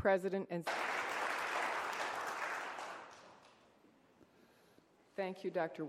President and... Thank you,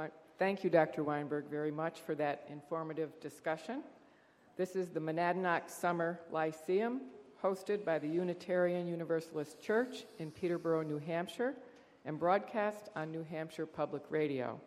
Dr. Weinberg, very much for that informative discussion. This is the Monadnock Summer Lyceum, hosted by the Unitarian Universalist Church in Peterborough, New Hampshire, and broadcast on New Hampshire Public Radio.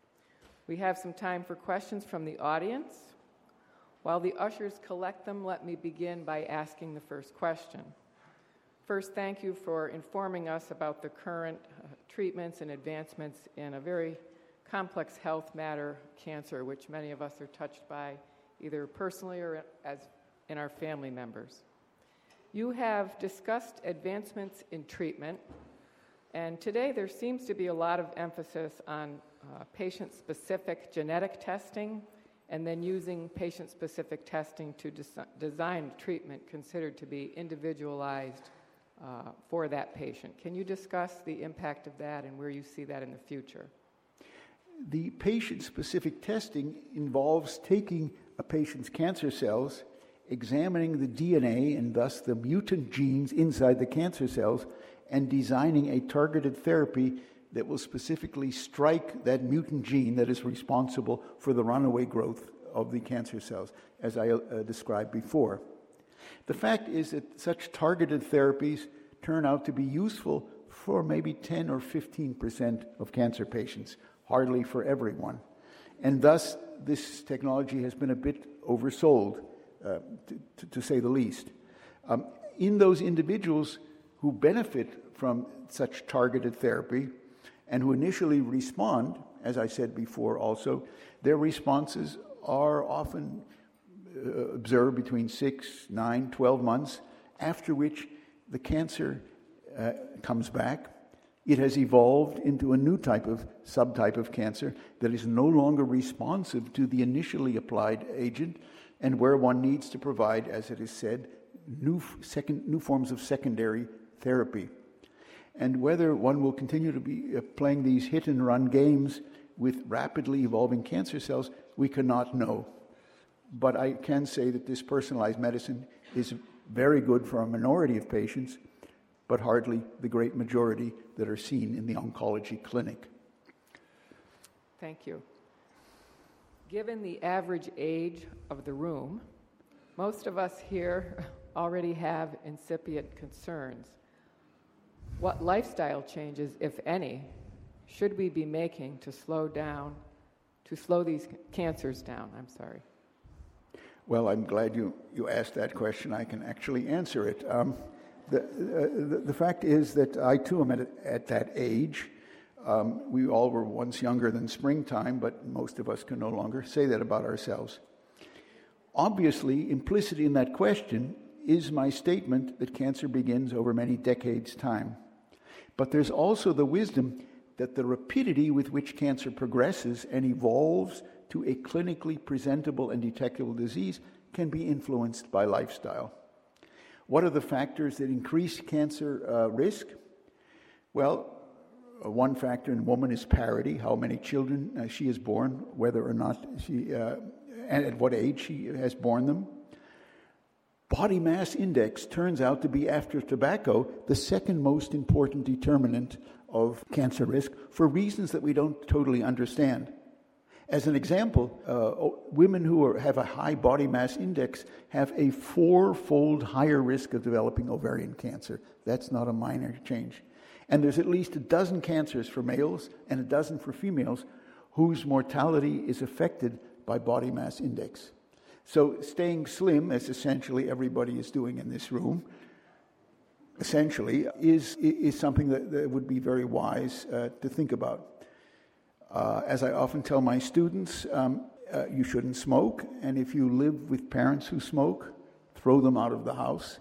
We have some time for questions from the audience. While the ushers collect them, let me begin by asking the first question. First, thank you for informing us about the current treatments and advancements in a very complex health matter, cancer, which many of us are touched by either personally or as in our family members. You have discussed advancements in treatment, and today there seems to be a lot of emphasis on patient-specific genetic testing and then using patient-specific testing to design treatment considered to be individualized for that patient. Can you discuss the impact of that and where you see that in the future? The patient-specific testing involves taking a patient's cancer cells, examining the DNA and thus the mutant genes inside the cancer cells, and designing a targeted therapy that will specifically strike that mutant gene that is responsible for the runaway growth of the cancer cells, as I described before. The fact is that such targeted therapies turn out to be useful for maybe 10 or 15% of cancer patients, hardly for everyone. And thus, this technology has been a bit oversold, to say the least. In those individuals who benefit from such targeted therapy and who initially respond, as I said before also, their responses are often observed between 6, 9, 12 months, after which the cancer comes back. It has evolved into a new subtype of cancer that is no longer responsive to the initially applied agent, and where one needs to provide, as it is said, new forms of secondary therapy. And whether one will continue to be playing these hit-and-run games with rapidly evolving cancer cells, we cannot know. But I can say that this personalized medicine is very good for a minority of patients, but hardly the great majority that are seen in the oncology clinic. Thank you. Given the average age of the room, most of us here already have incipient concerns. What lifestyle changes, if any, should we be making to slow these cancers down? Well, I'm glad you asked that question. I can actually answer it. The fact is that I too am at that age. We all were once younger than springtime, but most of us can no longer say that about ourselves. Obviously, implicit in that question is my statement that cancer begins over many decades' time. But there's also the wisdom that the rapidity with which cancer progresses and evolves to a clinically presentable and detectable disease can be influenced by lifestyle. What are the factors that increase cancer risk? Well, one factor in a woman is parity, how many children she has born, whether or not and at what age she has born them. Body mass index turns out to be, after tobacco, the second most important determinant of cancer risk for reasons that we don't totally understand. As an example, women who have a high body mass index have a 4-fold higher risk of developing ovarian cancer. That's not a minor change. And there's at least a dozen cancers for males and a dozen for females whose mortality is affected by body mass index. So staying slim, as essentially everybody is doing in this room, essentially, is something that would be very wise to think about. As I often tell my students, you shouldn't smoke, and if you live with parents who smoke, throw them out of the house.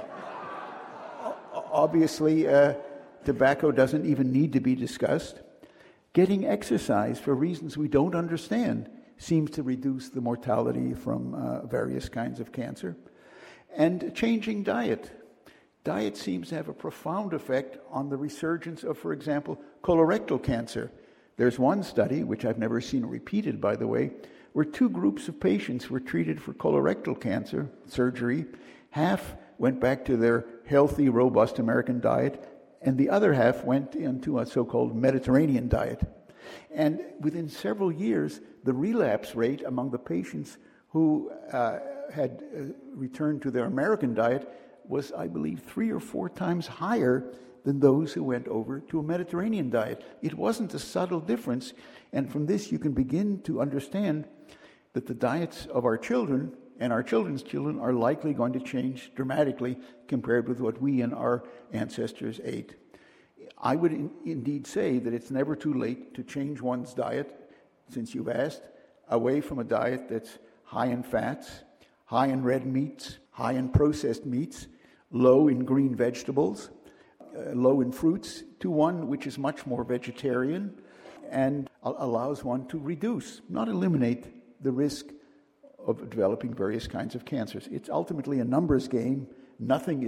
Obviously, tobacco doesn't even need to be discussed. Getting exercise for reasons we don't understand seems to reduce the mortality from various kinds of cancer. And changing diet. Diet seems to have a profound effect on the resurgence of, for example, colorectal cancer. There's one study, which I've never seen repeated, by the way, where 2 groups of patients were treated for colorectal cancer surgery. Half went back to their healthy, robust American diet, and the other half went into a so-called Mediterranean diet. And within several years, the relapse rate among the patients who had returned to their American diet was, I believe, 3 or 4 times higher than those who went over to a Mediterranean diet. It wasn't a subtle difference, and from this you can begin to understand that the diets of our children and our children's children are likely going to change dramatically compared with what we and our ancestors ate. I would indeed say that it's never too late to change one's diet, since you've asked, away from a diet that's high in fats, high in red meats, high in processed meats, low in green vegetables, low in fruits, to one which is much more vegetarian and allows one to reduce, not eliminate, the risk of developing various kinds of cancers. It's ultimately a numbers game. Nothing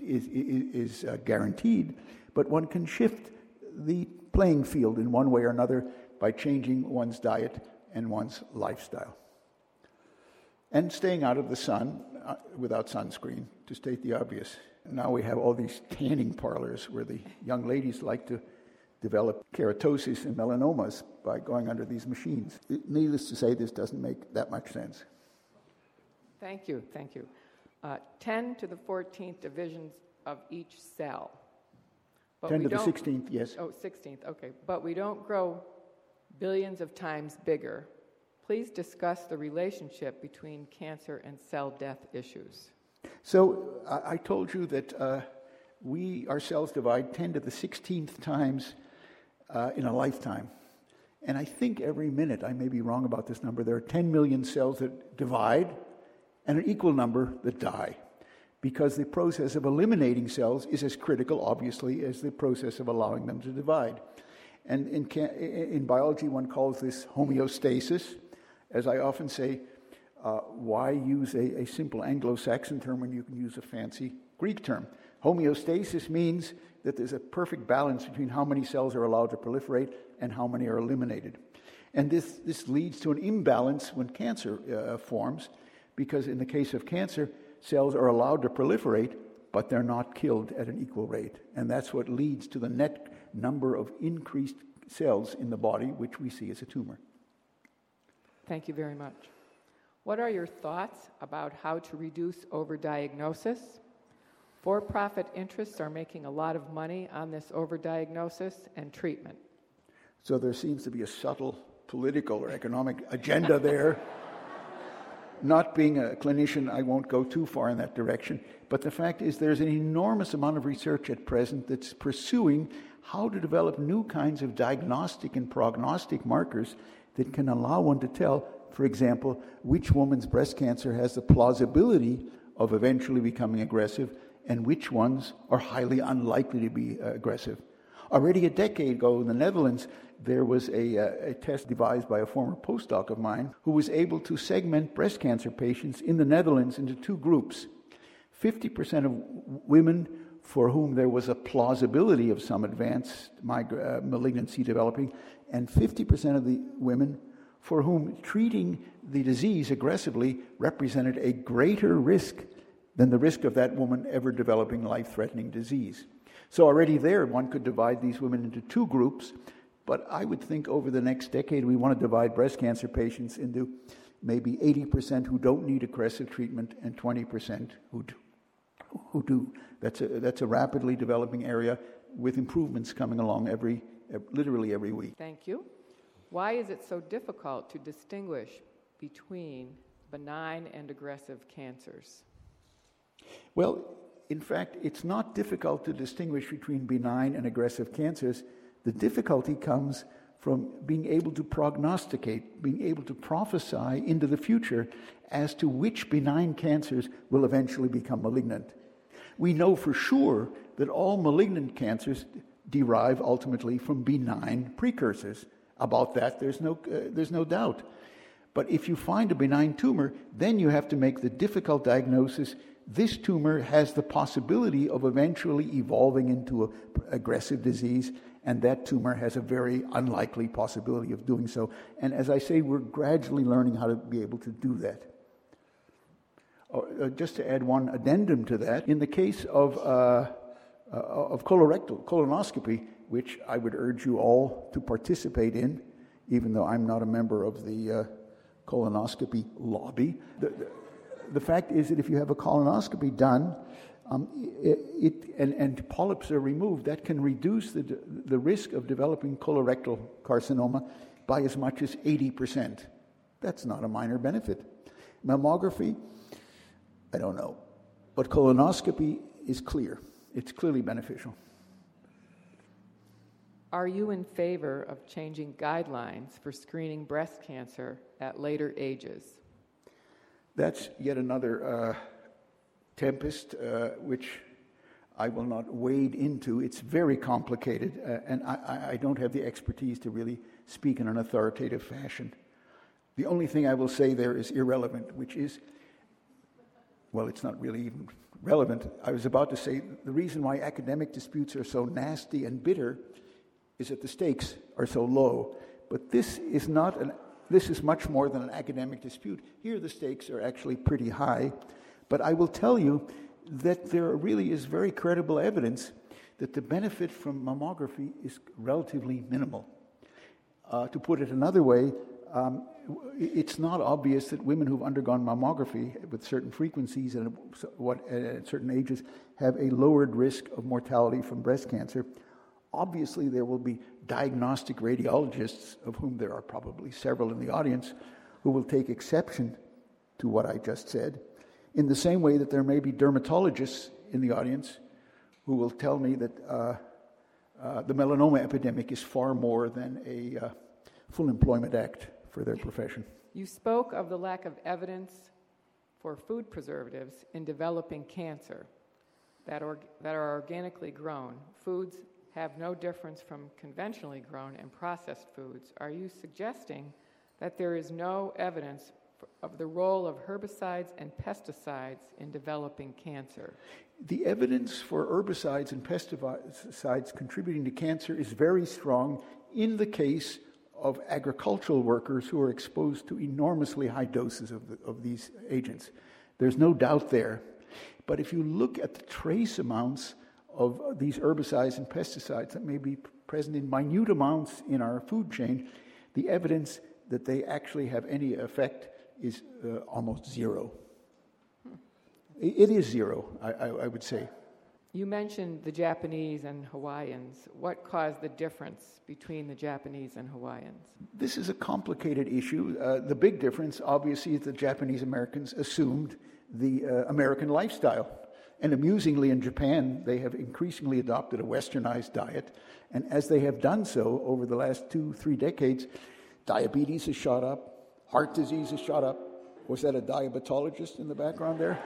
is guaranteed, but one can shift the playing field in one way or another by changing one's diet and one's lifestyle. And staying out of the sun without sunscreen, to state the obvious. Now we have all these tanning parlors where the young ladies like to develop keratosis and melanomas by going under these machines. Needless to say, this doesn't make that much sense. Thank you. 10 to the 14th divisions of each cell. But 10 to the 16th, yes. Oh, 16th, okay. But we don't grow billions of times bigger. Please discuss the relationship between cancer and cell death issues. So I told you that our cells divide 10 to the 16th times in a lifetime. And I think every minute, I may be wrong about this number, there are 10 million cells that divide and an equal number that die, because the process of eliminating cells is as critical, obviously, as the process of allowing them to divide. And in biology, one calls this homeostasis. As I often say, why use a simple Anglo-Saxon term when you can use a fancy Greek term? Homeostasis means that there's a perfect balance between how many cells are allowed to proliferate and how many are eliminated. And this leads to an imbalance when cancer forms, because in the case of cancer, cells are allowed to proliferate, but they're not killed at an equal rate. And that's what leads to the net number of increased cells in the body, which we see as a tumor. Thank you very much. What are your thoughts about how to reduce overdiagnosis? For-profit interests are making a lot of money on this overdiagnosis and treatment. So there seems to be a subtle political or economic agenda there. Not being a clinician, I won't go too far in that direction. But the fact is there's an enormous amount of research at present that's pursuing how to develop new kinds of diagnostic and prognostic markers that can allow one to tell, for example, which woman's breast cancer has the plausibility of eventually becoming aggressive and which ones are highly unlikely to be aggressive. Already a decade ago in the Netherlands, there was a test devised by a former postdoc of mine who was able to segment breast cancer patients in the Netherlands into 2 groups. 50% of women for whom there was a plausibility of some advanced malignancy developing, and 50% of the women for whom treating the disease aggressively represented a greater risk than the risk of that woman ever developing life-threatening disease. So already there, one could divide these women into 2 groups, but I would think over the next decade we want to divide breast cancer patients into maybe 80% who don't need aggressive treatment and 20% who do. That's a rapidly developing area with improvements coming along literally every week. Thank you. Why is it so difficult to distinguish between benign and aggressive cancers? Well, in fact, it's not difficult to distinguish between benign and aggressive cancers. The difficulty comes from being able to prognosticate, being able to prophesy into the future as to which benign cancers will eventually become malignant. We know for sure that all malignant cancers derive ultimately from benign precursors. About that, there's no doubt. But if you find a benign tumor, then you have to make the difficult diagnosis: this tumor has the possibility of eventually evolving into an aggressive disease, and that tumor has a very unlikely possibility of doing so. And as I say, we're gradually learning how to be able to do that. just to add one addendum to that, in the case of colonoscopy, which I would urge you all to participate in, even though I'm not a member of the colonoscopy lobby. The fact is that if you have a colonoscopy done, and polyps are removed, that can reduce the risk of developing colorectal carcinoma by as much as 80%. That's not a minor benefit. Mammography, I don't know. But colonoscopy is clear. It's clearly beneficial. Are you in favor of changing guidelines for screening breast cancer at later ages? That's yet another tempest, which I will not wade into. It's very complicated, and I don't have the expertise to really speak in an authoritative fashion. The only thing I will say there is irrelevant, which is, well, it's not really even relevant. I was about to say the reason why academic disputes are so nasty and bitter is that the stakes are so low. But this is much more than an academic dispute. Here the stakes are actually pretty high. But I will tell you that there really is very credible evidence that the benefit from mammography is relatively minimal. To put it another way, it's not obvious that women who've undergone mammography with certain frequencies and at certain ages have a lowered risk of mortality from breast cancer. Obviously, there will be diagnostic radiologists, of whom there are probably several in the audience, who will take exception to what I just said, in the same way that there may be dermatologists in the audience who will tell me that the melanoma epidemic is far more than a full employment act for their profession. You spoke of the lack of evidence for food preservatives in developing cancer that are organically grown. Foods have no difference from conventionally grown and processed foods. Are you suggesting that there is no evidence of the role of herbicides and pesticides in developing cancer? The evidence for herbicides and pesticides contributing to cancer is very strong in the case of agricultural workers who are exposed to enormously high doses of these agents. There's no doubt there. But if you look at the trace amounts of these herbicides and pesticides that may be present in minute amounts in our food chain, the evidence that they actually have any effect is almost zero. It is zero, I would say. You mentioned the Japanese and Hawaiians. What caused the difference between the Japanese and Hawaiians? This is a complicated issue. The big difference, obviously, is that Japanese Americans assumed the American lifestyle. And amusingly, in Japan, they have increasingly adopted a westernized diet. And as they have done so over the last 2-3 decades, diabetes has shot up, heart disease has shot up. Was that a diabetologist in the background there?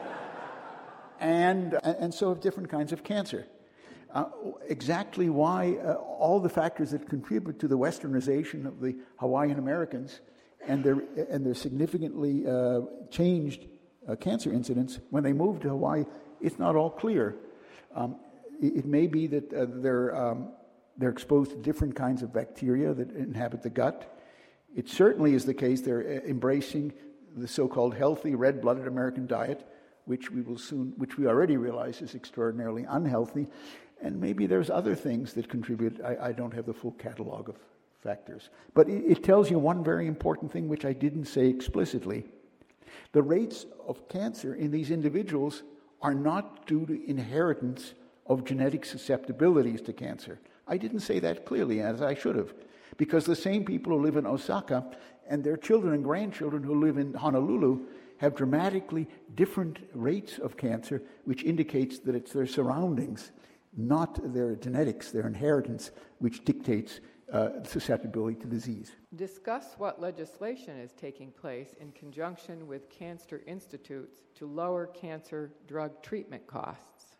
And so have different kinds of cancer. Exactly why all the factors that contribute to the westernization of the Hawaiian Americans and their significantly changed cancer incidence when they moved to Hawaii, it's not all clear. It may be that they're exposed to different kinds of bacteria that inhabit the gut. It certainly is the case they're embracing the so-called healthy red-blooded American diet, which we already realize is extraordinarily unhealthy, and maybe there's other things that contribute. I don't have the full catalog of factors. But it tells you one very important thing which I didn't say explicitly. The rates of cancer in these individuals are not due to inheritance of genetic susceptibilities to cancer. I didn't say that clearly, as I should have, because the same people who live in Osaka and their children and grandchildren who live in Honolulu have dramatically different rates of cancer, which indicates that it's their surroundings, not their genetics, their inheritance, which dictates susceptibility to disease. Discuss what legislation is taking place in conjunction with cancer institutes to lower cancer drug treatment costs.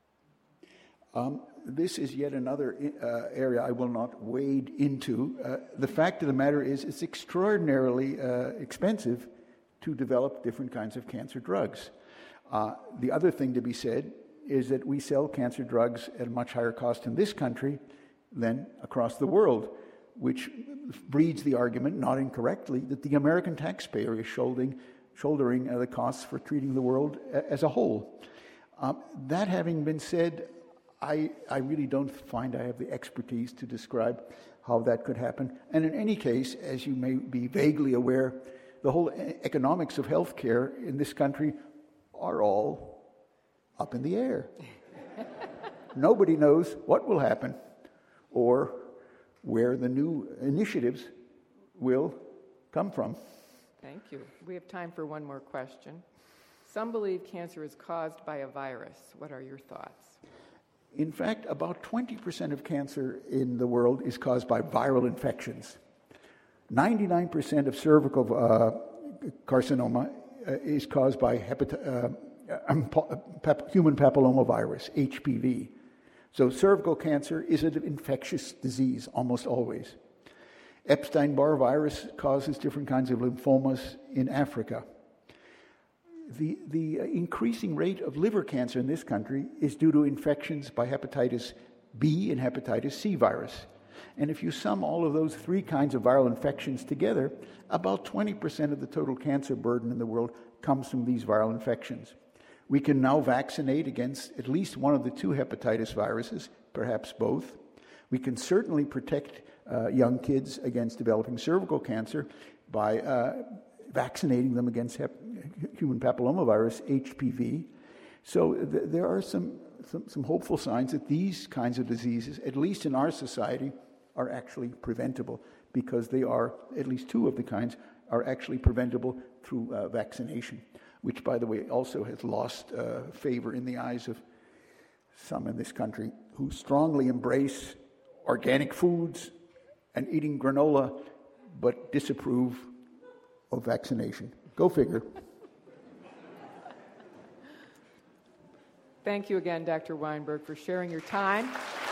This is yet another area I will not wade into. The fact of the matter is it's extraordinarily expensive to develop different kinds of cancer drugs. The other thing to be said is that we sell cancer drugs at a much higher cost in this country than across the world, which breeds the argument, not incorrectly, that the American taxpayer is shouldering shouldering the costs for treating the world as a whole. That having been said, I really don't find I have the expertise to describe how that could happen. And in any case, as you may be vaguely aware, the whole economics of healthcare in this country are all up in the air. Nobody knows what will happen or where the new initiatives will come from. Thank you. We have time for one more question. Some believe cancer is caused by a virus. What are your thoughts? In fact, about 20% of cancer in the world is caused by viral infections. 99% of cervical carcinoma is caused by human papillomavirus, HPV. So cervical cancer is an infectious disease almost always. Epstein-Barr virus causes different kinds of lymphomas in Africa. The increasing rate of liver cancer in this country is due to infections by hepatitis B and hepatitis C virus. And if you sum all of those three kinds of viral infections together, about 20% of the total cancer burden in the world comes from these viral infections. We can now vaccinate against at least one of the two hepatitis viruses, perhaps both. We can certainly protect young kids against developing cervical cancer by vaccinating them against human papillomavirus, HPV. So there are some hopeful signs that these kinds of diseases, at least in our society, are actually preventable, because they are, at least two of the kinds, are actually preventable through vaccination, which, by the way, also has lost favor in the eyes of some in this country who strongly embrace organic foods and eating granola, but disapprove of vaccination. Go figure. Thank you again, Dr. Weinberg, for sharing your time.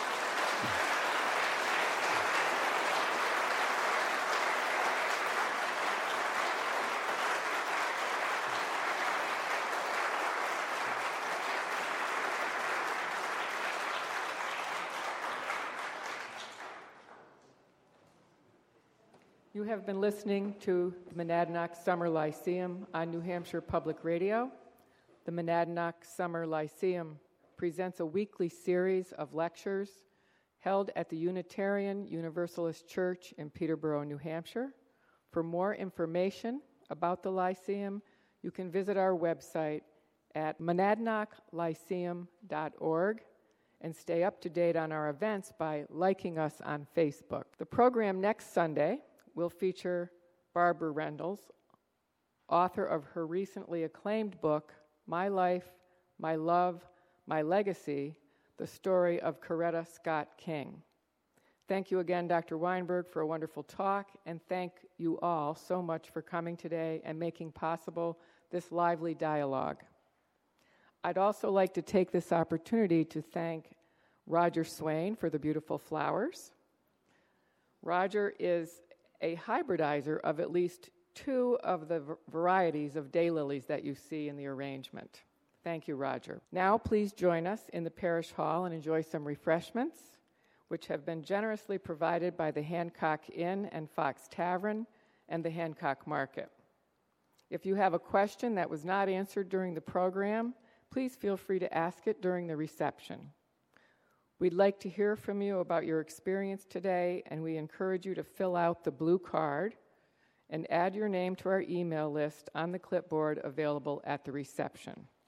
You have been listening to the Monadnock Summer Lyceum on New Hampshire Public Radio. The Monadnock Summer Lyceum presents a weekly series of lectures held at the Unitarian Universalist Church in Peterborough, New Hampshire. For more information about the Lyceum, you can visit our website at monadnocklyceum.org and stay up to date on our events by liking us on Facebook. The program next Sunday will feature Barbara Reynolds, author of her recently acclaimed book, My Life, My Love, My Legacy, The Story of Coretta Scott King. Thank you again, Dr. Weinberg, for a wonderful talk, and thank you all so much for coming today and making possible this lively dialogue. I'd also like to take this opportunity to thank Roger Swain for the beautiful flowers. Roger is a hybridizer of at least two of the varieties of daylilies that you see in the arrangement. Thank you, Roger. Now, please join us in the parish hall and enjoy some refreshments, which have been generously provided by the Hancock Inn and Fox Tavern and the Hancock Market. If you have a question that was not answered during the program, please feel free to ask it during the reception. We'd like to hear from you about your experience today, and we encourage you to fill out the blue card and add your name to our email list on the clipboard available at the reception.